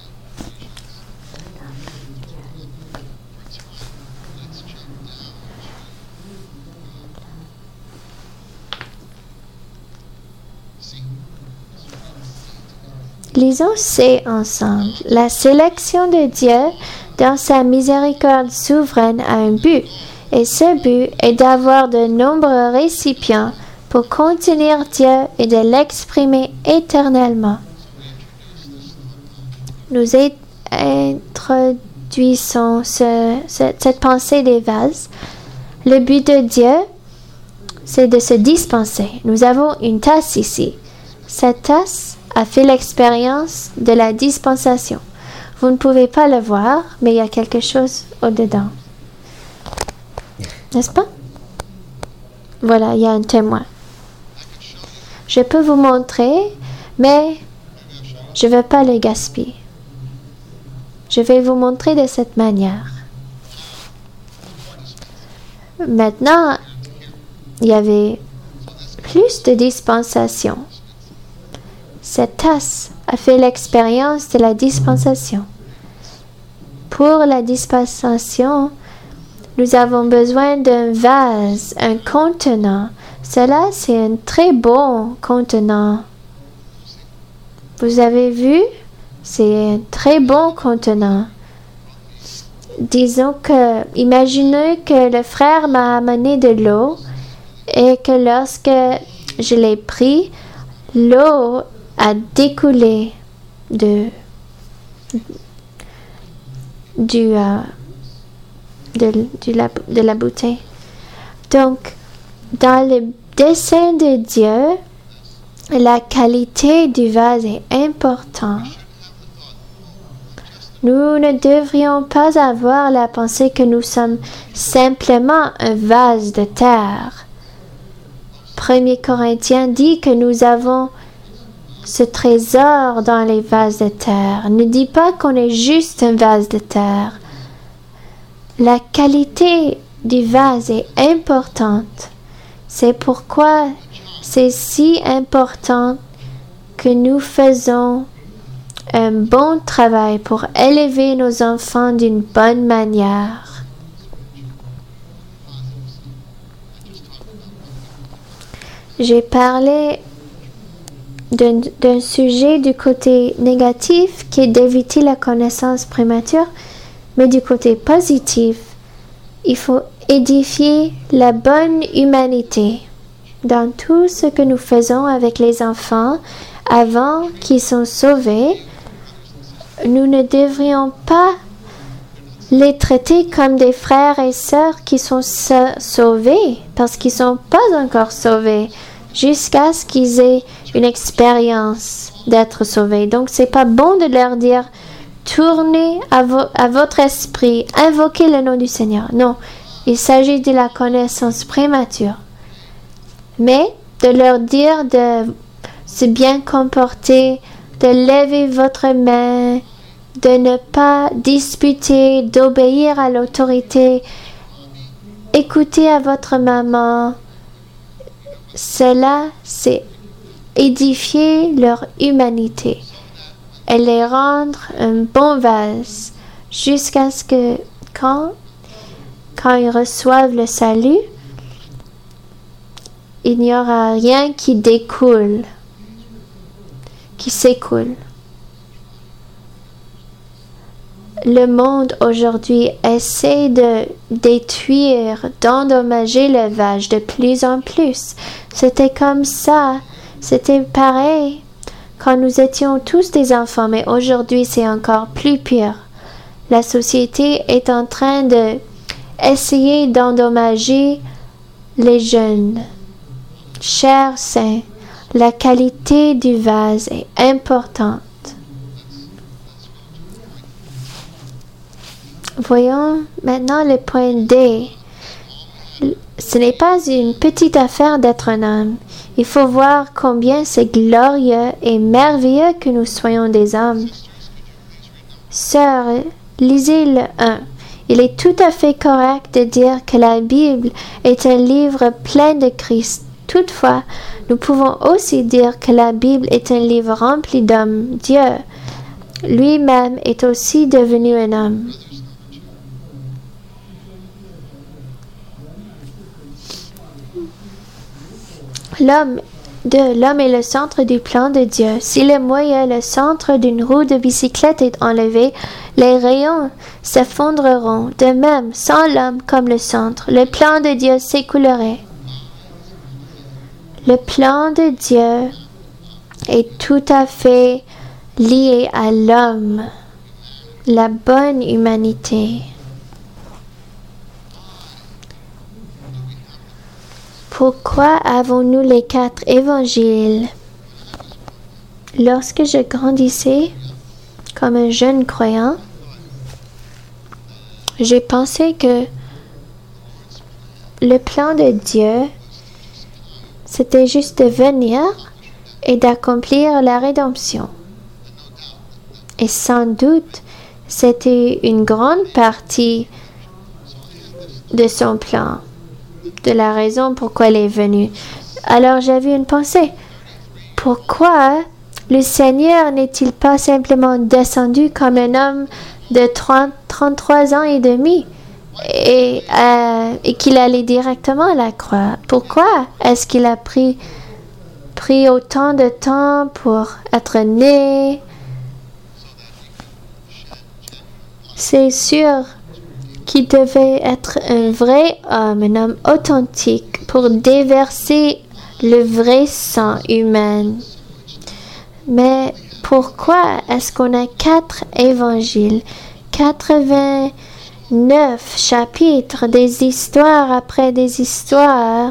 Lisons C ensemble. La sélection de Dieu dans sa miséricorde souveraine a un but, et ce but est d'avoir de nombreux récipients pour contenir Dieu et de l'exprimer éternellement. Nous introduisons ce, ce, cette pensée des vases. Le but de Dieu, c'est de se dispenser. Nous avons une tasse ici. Cette tasse a fait l'expérience de la dispensation. Vous ne pouvez pas le voir, mais il y a quelque chose au-dedans. N'est-ce pas? Voilà, il y a un témoin. Je peux vous montrer, mais je ne veux pas le gaspiller. Je vais vous montrer de cette manière. Maintenant, il y avait plus de dispensation. Cette tasse a fait l'expérience de la dispensation. Pour la dispensation, nous avons besoin d'un vase, un contenant. Cela, c'est un très bon contenant. Vous avez vu? C'est un très bon contenant. Disons que, imaginez que le frère m'a amené de l'eau et que lorsque je l'ai pris, l'eau a découlé de, du, euh, de, de, la, de la bouteille. Donc, dans le dessein de Dieu, la qualité du vase est importante. Nous ne devrions pas avoir la pensée que nous sommes simplement un vase de terre. Premier Corinthiens dit que nous avons ce trésor dans les vases de terre. Ne dit pas qu'on est juste un vase de terre. La qualité du vase est importante. C'est pourquoi c'est si important que nous faisons un bon travail pour élever nos enfants d'une bonne manière. J'ai parlé d'un, d'un sujet du côté négatif qui est d'éviter la connaissance prématurée, mais du côté positif, il faut édifier la bonne humanité dans tout ce que nous faisons avec les enfants avant qu'ils soient sauvés. Nous ne devrions pas les traiter comme des frères et sœurs qui sont sauvés parce qu'ils ne sont pas encore sauvés jusqu'à ce qu'ils aient une expérience d'être sauvés. Donc, ce n'est pas bon de leur dire tournez à, vo- à votre esprit, invoquez le nom du Seigneur. Non, il s'agit de la connaissance prématurée. Mais de leur dire de se bien comporter, de lever votre main, de ne pas disputer, d'obéir à l'autorité, écouter à votre maman. Cela, c'est édifier leur humanité et les rendre un bon vase jusqu'à ce que quand, quand ils reçoivent le salut, il n'y aura rien qui découle, qui s'écoule. le monde aujourd'hui essaie de détruire, d'endommager l'élevage de plus en plus. C'était comme ça. C'était pareil quand nous étions tous des enfants, mais aujourd'hui c'est encore plus pire. La société est en train de essayer d'endommager les jeunes. Chers saints, la qualité du vase est importante. Voyons maintenant le point D. Ce n'est pas une petite affaire d'être un homme. Il faut voir combien c'est glorieux et merveilleux que nous soyons des hommes. Sœurs, lisez le un. Il est tout à fait correct de dire que la Bible est un livre plein de Christ. Toutefois, nous pouvons aussi dire que la Bible est un livre rempli d'hommes. Dieu lui-même est aussi devenu un homme. L'homme de l'homme est le centre du plan de Dieu. Si le moyen, le centre d'une roue de bicyclette est enlevé, les rayons s'effondreront. De même, sans l'homme comme le centre, le plan de Dieu s'écoulerait. Le plan de Dieu est tout à fait lié à l'homme, la bonne humanité. Pourquoi avons-nous les quatre évangiles? Lorsque je grandissais comme un jeune croyant, j'ai pensé que le plan de Dieu, c'était juste de venir et d'accomplir la rédemption. Et sans doute, c'était une grande partie de son plan, de la raison pourquoi elle est venue. Alors j'avais une pensée. Pourquoi le Seigneur n'est-il pas simplement descendu comme un homme de trente, trente-trois ans et demi et, euh, et qu'il allait directement à la croix? Pourquoi est-ce qu'il a pris, pris autant de temps pour être né? C'est sûr qu'il devait être un vrai homme, un homme authentique pour déverser le vrai sang humain. Mais pourquoi est-ce qu'on a quatre évangiles, quatre-vingt-neuf chapitres, des histoires après des histoires?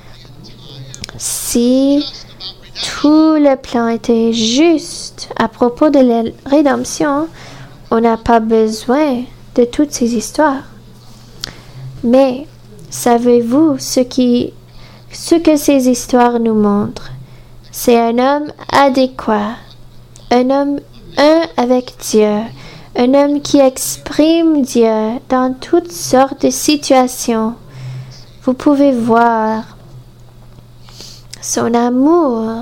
Si tout le plan était juste à propos de la rédemption, on n'a pas besoin de toutes ces histoires. Mais savez-vous ce qui, ce que ces histoires nous montrent? C'est un homme adéquat, un homme un avec Dieu, un homme qui exprime Dieu dans toutes sortes de situations. Vous pouvez voir son amour.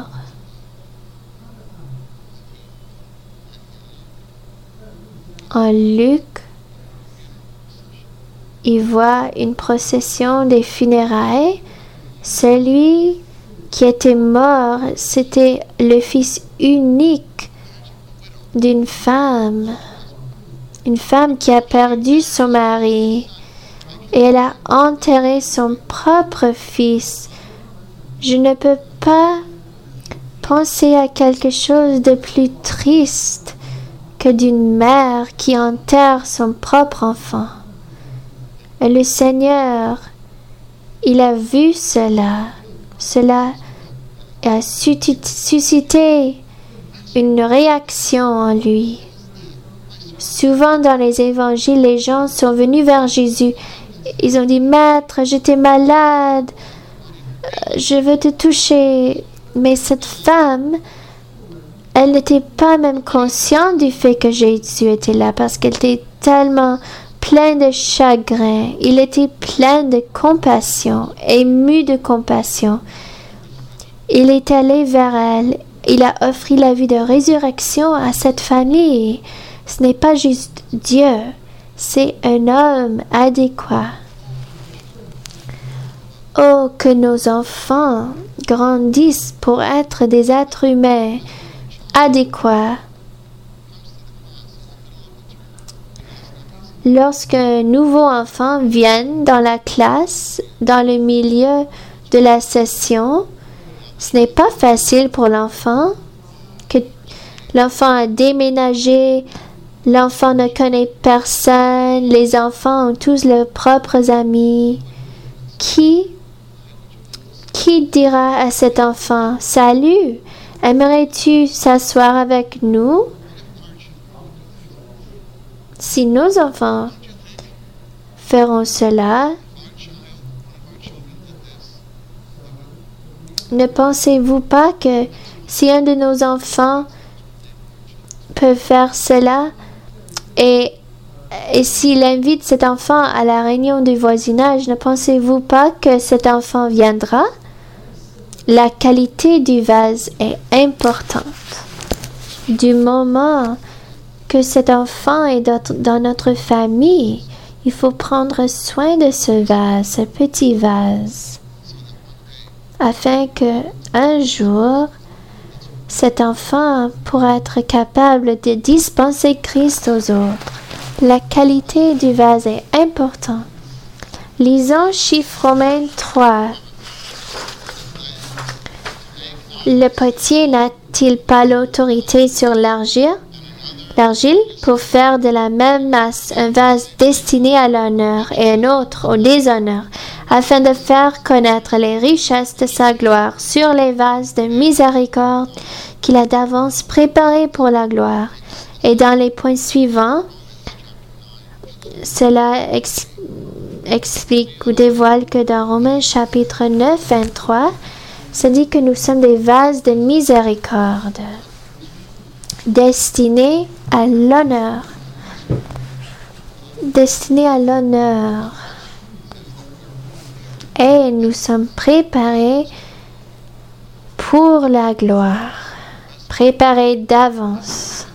En Luc, il voit une procession des funérailles. Celui qui était mort, c'était le fils unique d'une femme. Une femme qui a perdu son mari. Et elle a enterré son propre fils. Je ne peux pas penser à quelque chose de plus triste que d'une mère qui enterre son propre enfant. Et le Seigneur, il a vu cela. Cela a suscité une réaction en lui. Souvent dans les évangiles, les gens sont venus vers Jésus. Ils ont dit, Maître, j'étais malade, je veux te toucher. Mais cette femme, elle n'était pas même consciente du fait que Jésus était là parce qu'elle était tellement pleine de chagrin. Il était plein de compassion, ému de compassion. Il est allé vers elle. Il a offert la vie de résurrection à cette famille. Ce n'est pas juste Dieu, c'est un homme adéquat. Oh, que nos enfants grandissent pour être des êtres humains adéquats. lorsqu'un nouveau enfant vient dans la classe, dans le milieu de la session, ce n'est pas facile pour l'enfant, que l'enfant a déménagé, l'enfant ne connaît personne, les enfants ont tous leurs propres amis. Qui, qui dira à cet enfant, « Salut, aimerais-tu s'asseoir avec nous ?» Si nos enfants feront cela, ne pensez-vous pas que si un de nos enfants peut faire cela et, et s'il invite cet enfant à la réunion du voisinage, ne pensez-vous pas que cet enfant viendra? La qualité du vase est importante. Du moment que cet enfant est dans notre famille, il faut prendre soin de ce vase, ce petit vase, afin que un jour, cet enfant pourra être capable de dispenser Christ aux autres. La qualité du vase est importante. Lisons chiffre romain trois. Le potier n'a-t-il pas l'autorité sur l'argile? L'argile pour faire de la même masse un vase destiné à l'honneur et un autre au déshonneur, afin de faire connaître les richesses de sa gloire sur les vases de miséricorde qu'il a d'avance préparés pour la gloire. Et dans les points suivants, cela ex- explique ou dévoile que dans Romains chapitre neuf, vingt-trois, ça dit que nous sommes des vases de miséricorde, destinés à l'honneur. Destinés à l'honneur. Et nous sommes préparés pour la gloire. Préparés d'avance.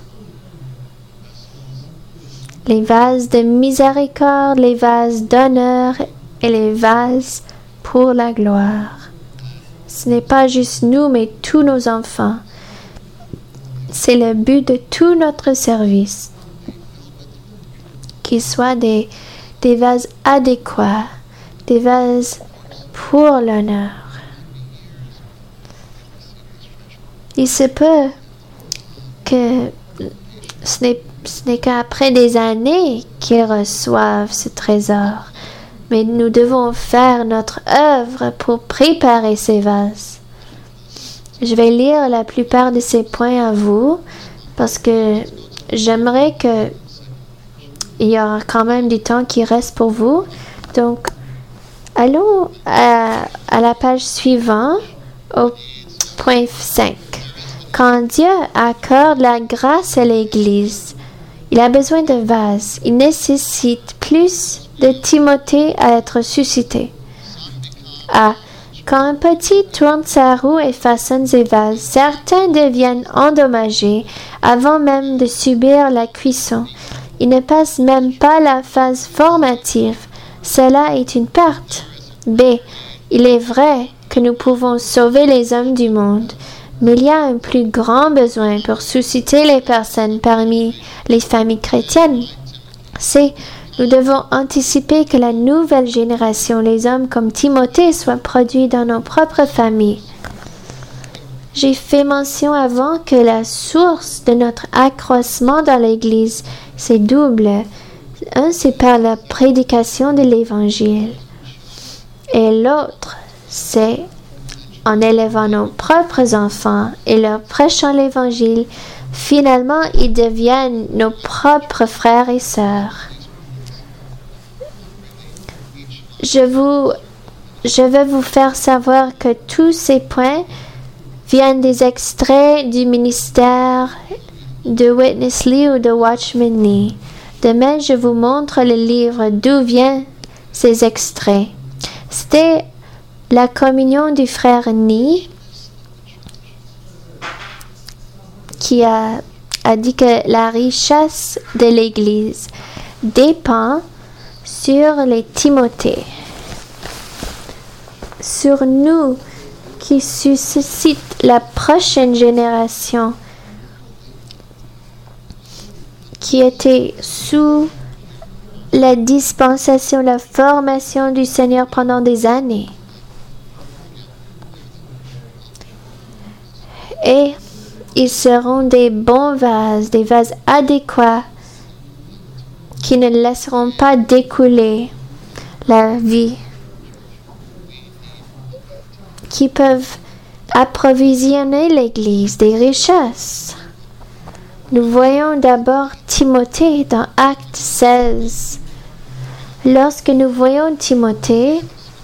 Les vases de miséricorde, les vases d'honneur et les vases pour la gloire. Ce n'est pas juste nous, mais tous nos enfants. C'est le but de tout notre service. Qu'ils soient des, des vases adéquats, des vases pour l'honneur. Il se peut que ce n'est, ce n'est qu'après des années qu'ils reçoivent ce trésor. Mais nous devons faire notre œuvre pour préparer ces vases. Je vais lire la plupart de ces points à vous parce que j'aimerais que il y aura quand même du temps qui reste pour vous. Donc, allons à, à la page suivante, au point cinq. Quand Dieu accorde la grâce à l'Église, il a besoin de vases. Il nécessite plus de Timothée à être suscité. A. Quand un petit tourne sa roue et façonne ses vases, certains deviennent endommagés avant même de subir la cuisson. Ils ne passent même pas la phase formative. Cela est une perte. B. Il est vrai que nous pouvons sauver les hommes du monde, mais il y a un plus grand besoin pour susciter les personnes parmi les familles chrétiennes. C. Nous devons anticiper que la nouvelle génération, les hommes comme Timothée, soient produits dans nos propres familles. J'ai fait mention avant que la source de notre accroissement dans l'Église, c'est double. Un, c'est par la prédication de l'Évangile. Et l'autre, c'est en élevant nos propres enfants et leur prêchant l'Évangile. Finalement, ils deviennent nos propres frères et sœurs. Je, vous, je vais vous faire savoir que tous ces points viennent des extraits du ministère de Witness Lee ou de Watchman Nee. Demain, je vous montre le livre d'où viennent ces extraits. C'était la communion du frère Nee qui a, a dit que la richesse de l'Église dépend sur les Timothées, sur nous qui suscitent la prochaine génération qui était sous la dispensation, la formation du Seigneur pendant des années. Et ils seront des bons vases, des vases adéquats qui ne laisseront pas découler la vie, qui peuvent approvisionner l'Église des richesses. Nous voyons d'abord Timothée dans Acte seize. Lorsque nous voyons Timothée,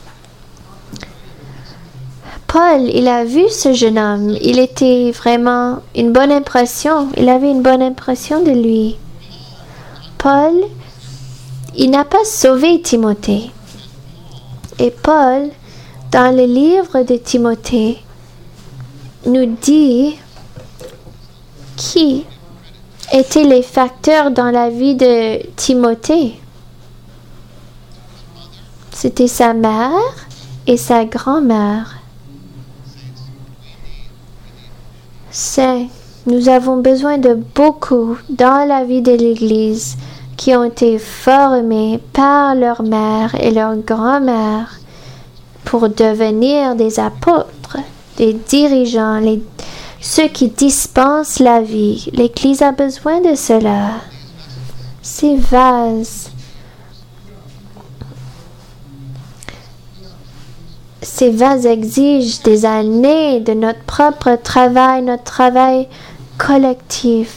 Paul, il a vu ce jeune homme. Il était vraiment une bonne impression. Il avait une bonne impression de lui. Paul, il n'a pas sauvé Timothée. Et Paul, dans le livre de Timothée, nous dit qui étaient les facteurs dans la vie de Timothée. C'était sa mère et sa grand-mère. C'est, nous avons besoin de beaucoup dans la vie de l'Église qui ont été formés par leur mère et leur grand-mère pour devenir des apôtres, des dirigeants, les, ceux qui dispensent la vie. L'Église a besoin de cela. Ces vases, ces vases exigent des années de notre propre travail, notre travail collectif.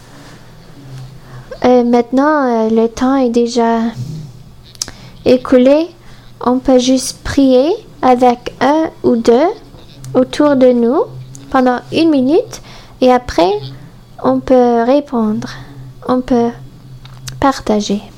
Euh, maintenant, euh, le temps est déjà écoulé. On peut juste prier avec un ou deux autour de nous pendant une minute et après, on peut répondre, on peut partager.